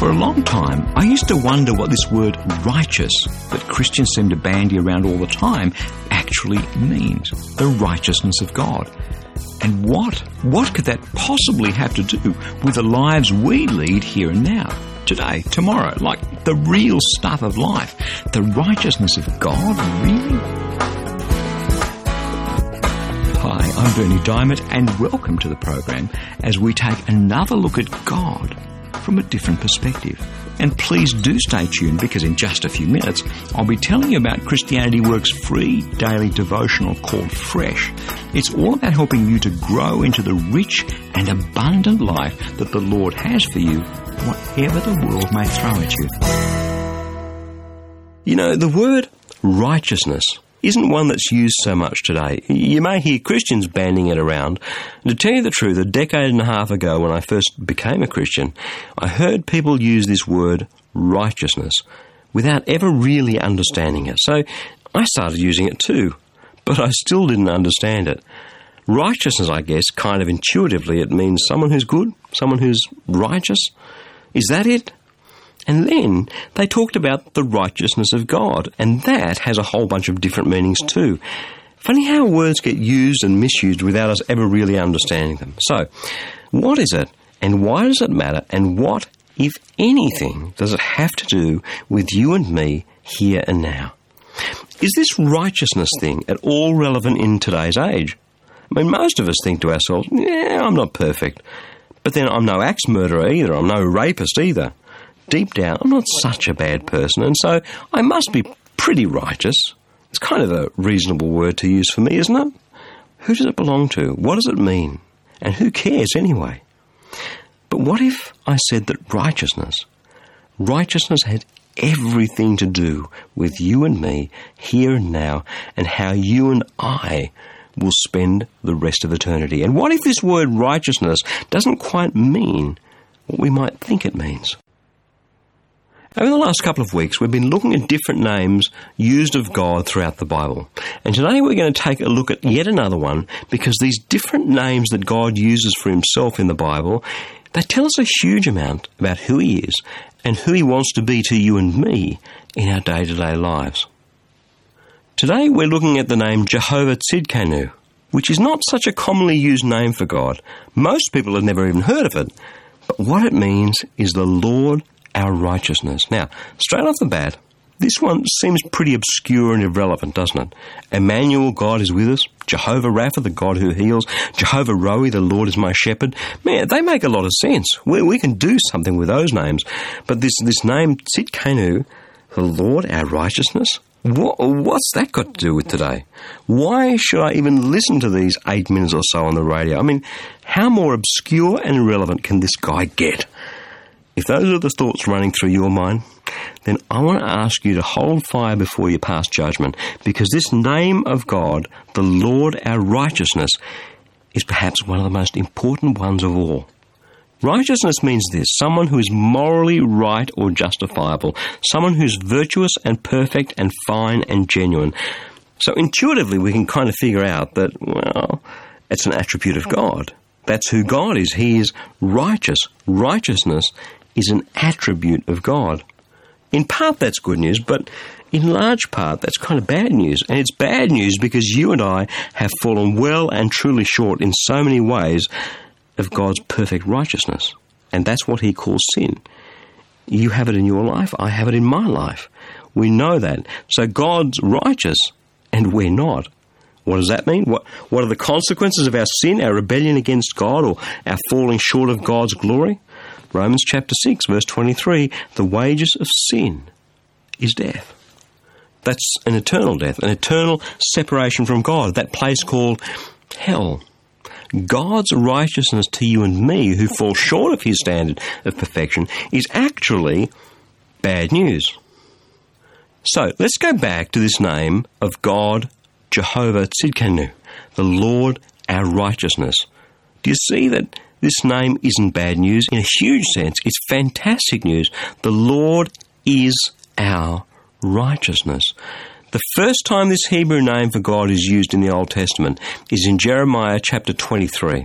For a long time, I used to wonder what this word righteous that Christians seem to bandy around all the time actually means. The righteousness of God. And what could that possibly have to do with the lives we lead here and now? Today, tomorrow, like the real stuff of life. The righteousness of God, really? Hi, I'm Bernie Diamond, and welcome to the program as we take another look at God from a different perspective. And please do stay tuned, because in just a few minutes I'll be telling you about Christianity Works' free daily devotional called Fresh. It's all about helping you to grow into the rich and abundant life that the Lord has for you, whatever the world may throw at you. You know, the word righteousness isn't one that's used so much today. You may hear Christians banding it around. To tell you the truth, a decade and a half ago when I first became a Christian, I heard people use this word righteousness without ever really understanding it. So I started using it too, but I still didn't understand it. Righteousness, I guess, kind of intuitively, it means someone who's good, someone who's righteous. Is that it? And then they talked about the righteousness of God, and that has a whole bunch of different meanings too. Funny how words get used and misused without us ever really understanding them. So, what is it, and why does it matter, and what, if anything, does it have to do with you and me here and now? Is this righteousness thing at all relevant in today's age? I mean, most of us think to ourselves, yeah, I'm not perfect. But then I'm no axe murderer either, I'm no rapist either. Deep down, I'm not such a bad person, and so I must be pretty righteous. It's kind of a reasonable word to use for me, isn't it? Who does it belong to? What does it mean? And who cares anyway? But what if I said that righteousness had everything to do with you and me, here and now, and how you and I will spend the rest of eternity? And what if this word righteousness doesn't quite mean what we might think it means? Over the last couple of weeks, we've been looking at different names used of God throughout the Bible. And today we're going to take a look at yet another one, because these different names that God uses for himself in the Bible, they tell us a huge amount about who he is and who he wants to be to you and me in our day-to-day lives. Today we're looking at the name Jehovah Tzidkenu, which is not such a commonly used name for God. Most people have never even heard of it. But what it means is the Lord our righteousness. Now, straight off the bat, this one seems pretty obscure and irrelevant, doesn't it? Emmanuel, God is with us. Jehovah Rapha, the God who heals. Jehovah Roi, the Lord is my shepherd. Man, they make a lot of sense. We can do something with those names. But this name, Tzidkenu, the Lord our righteousness, what's that got to do with today? Why should I even listen to these 8 minutes or so on the radio? I mean, how more obscure and irrelevant can this guy get? If those are the thoughts running through your mind, then I want to ask you to hold fire before you pass judgment, because this name of God, the Lord our righteousness, is perhaps one of the most important ones of all. Righteousness means this: someone who is morally right or justifiable, someone who's virtuous and perfect and fine and genuine. So intuitively we can kind of figure out that, well, it's an attribute of God. That's who God is. He is righteous. Righteousness is an attribute of God. In part that's good news, but in large part that's kind of bad news. And it's bad news because you and I have fallen well and truly short in so many ways of God's perfect righteousness. And that's what he calls sin. You have it in your life, I have it in my life. We know that. So God's righteous and we're not. What does that mean? What are the consequences of our sin, our rebellion against God, or our falling short of God's glory? Romans chapter 6, verse 23, the wages of sin is death. That's an eternal death, an eternal separation from God, that place called hell. God's righteousness to you and me, who fall short of his standard of perfection, is actually bad news. So let's go back to this name of God, Jehovah Tzidkenu, the Lord our righteousness. Do you see that this name isn't bad news? In a huge sense, it's fantastic news. The Lord is our righteousness. The first time this Hebrew name for God is used in the Old Testament is in Jeremiah chapter 23.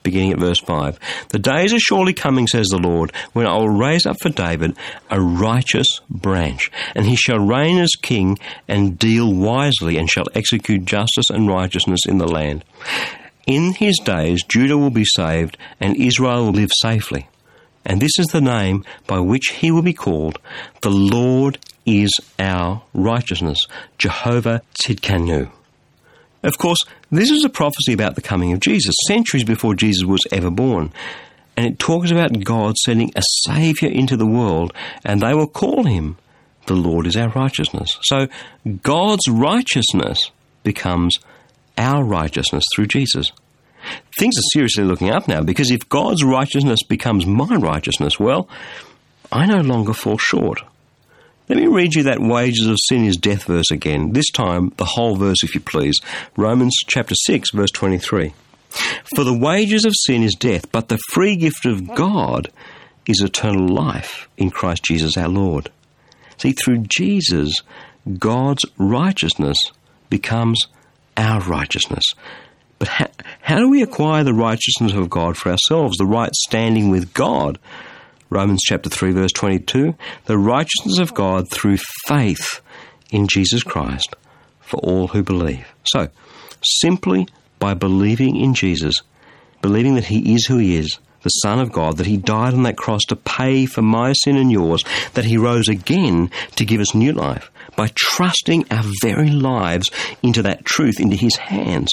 beginning at verse 5. The days are surely coming, says the Lord, when I will raise up for David a righteous branch, and he shall reign as king and deal wisely, and shall execute justice and righteousness in the land. In his days Judah will be saved, and Israel will live safely. And this is the name by which he will be called: the Lord is our righteousness, Jehovah Tzidkenu. Of course, this is a prophecy about the coming of Jesus, centuries before Jesus was ever born. And it talks about God sending a Saviour into the world, and they will call him, the Lord is our righteousness. So God's righteousness becomes our righteousness through Jesus. Things are seriously looking up now, because if God's righteousness becomes my righteousness, well, I no longer fall short. Let me read you that wages of sin is death verse again, this time the whole verse if you please. Romans chapter 6 verse 23. For the wages of sin is death, but the free gift of God is eternal life in Christ Jesus our Lord. See, through Jesus, God's righteousness becomes our righteousness. But how do we acquire the righteousness of God for ourselves, the right standing with God? Romans chapter 3 verse 22, the righteousness of God through faith in Jesus Christ for all who believe. So, simply by believing in Jesus, believing that he is who he is, the Son of God, that he died on that cross to pay for my sin and yours, that he rose again to give us new life, by trusting our very lives into that truth, into his hands,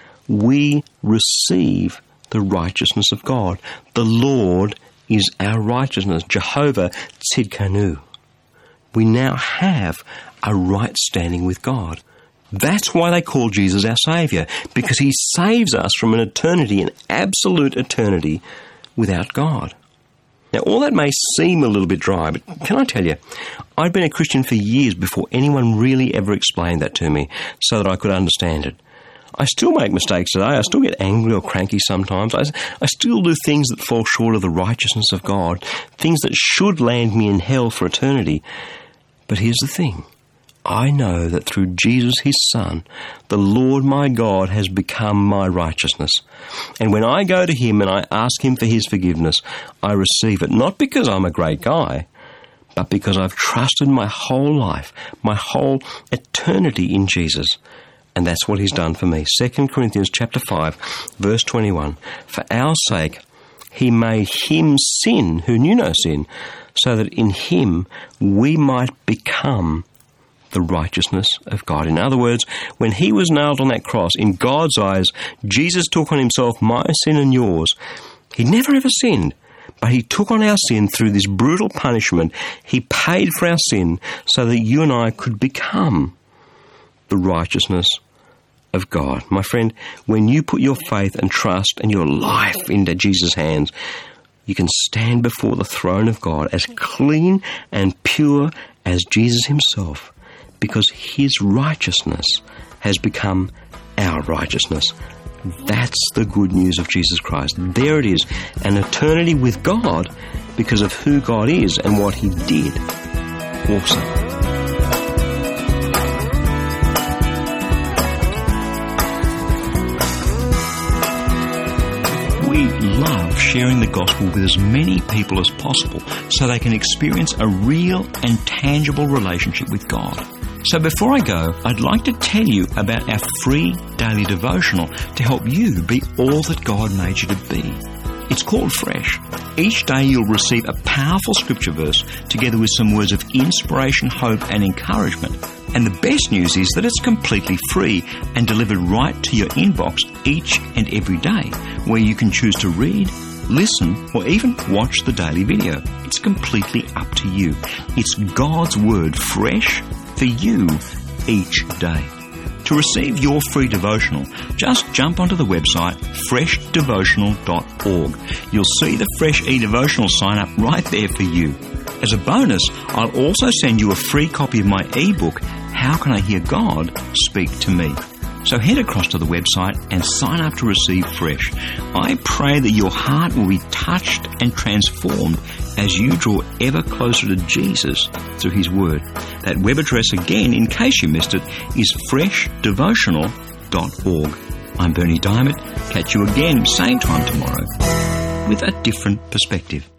we receive the righteousness of God. The Lord is our righteousness, Jehovah Tzidkenu. We now have a right standing with God. That's why they call Jesus our Saviour, because he saves us from an eternity, an absolute eternity, without God. Now, all that may seem a little bit dry, but can I tell you, I'd been a Christian for years before anyone really ever explained that to me so that I could understand it. I still make mistakes today. I still get angry or cranky sometimes. I still do things that fall short of the righteousness of God, things that should land me in hell for eternity. But here's the thing. I know that through Jesus, his Son, the Lord my God has become my righteousness. And when I go to him and I ask him for his forgiveness, I receive it, not because I'm a great guy, but because I've trusted my whole life, my whole eternity in Jesus. And that's what he's done for me. 2 Corinthians chapter 5, verse 21. For our sake, he made him sin who knew no sin, so that in him we might become the righteousness of God. In other words, when he was nailed on that cross, in God's eyes, Jesus took on himself my sin and yours. He never ever sinned, but he took on our sin through this brutal punishment. He paid for our sin so that you and I could become the righteousness of God. My friend, when you put your faith and trust and your life into Jesus' hands, you can stand before the throne of God as clean and pure as Jesus himself, because his righteousness has become our righteousness. That's the good news of Jesus Christ. There it is, an eternity with God because of who God is and what he did. Awesome. We love sharing the gospel with as many people as possible so they can experience a real and tangible relationship with God. So before I go, I'd like to tell you about our free daily devotional to help you be all that God made you to be. It's called Fresh. Each day you'll receive a powerful scripture verse together with some words of inspiration, hope and encouragement. And the best news is that it's completely free and delivered right to your inbox each and every day, where you can choose to read, listen, or even watch the daily video. It's completely up to you. It's God's Word fresh for you each day. To receive your free devotional, just jump onto the website freshdevotional.org. You'll see the Fresh eDevotional sign up right there for you. As a bonus, I'll also send you a free copy of my ebook, How Can I Hear God Speak to Me? So head across to the website and sign up to receive Fresh. I pray that your heart will be touched and transformed as you draw ever closer to Jesus through his word. That web address again, in case you missed it, is freshdevotional.org. I'm Bernie Diamond. Catch you again, same time tomorrow, with a different perspective.